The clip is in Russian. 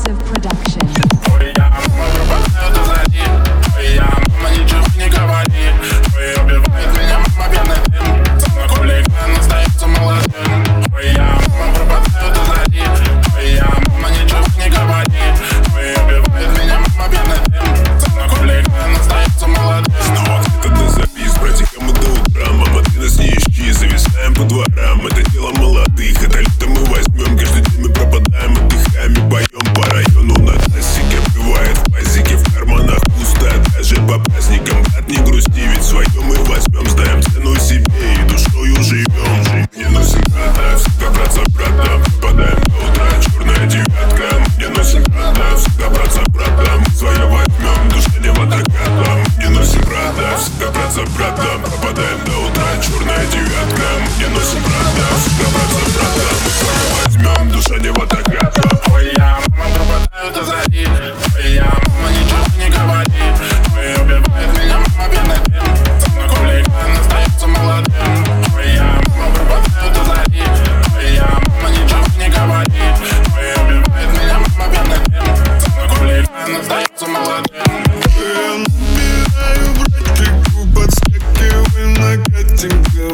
Massive Production. Твоя мама пропадает позади, твоя мама ничего не говорит. Твоя убивает меня, мама пьяный дым. Со мной хулиган остается молодым. Твоя мама пропадает позади, твоя мама ничего не говорит. Твоя убивает меня, мама пьяный дым. Со мной хулиган остается молодым. Снова где-то на запись, братикам и до утра. Мама, ты нас не ищи, зависаем по дворам. Это дело молодых, это лето мы возьмем. Каждый день мы пропадаем, отдыхаем и поем по району. На классике бывает в пазике, в карманах пусто. Даже по праздникам, брат, не грусти, ведь свое мы возьмем. Знаем цену себе и душою живем. Не носим брата, всегда брат за братом. Попадаем до утра, черная девятка. Не носим брата, всегда брат за братом. Свое возьмем, душа не в атакатом. Не носим брата, всегда брат за братом. Попадаем до утра, черная девятка. Не носим брата, всегда брат за братом. Свое возьмем, душа не в атакатом. Твоя мама пропадает позади, твоя мама ничего не говорит. Твоя убивает меня, мама пьяный дым. Со мной хулиган остается молодым. Твоя мама пропадает позади, твоя мама ничего не говорит. Твоя убивает меня, мама пьяный дым. Со мной хулиган остается молодым. Я набираю брать, как подскакивай накатинка.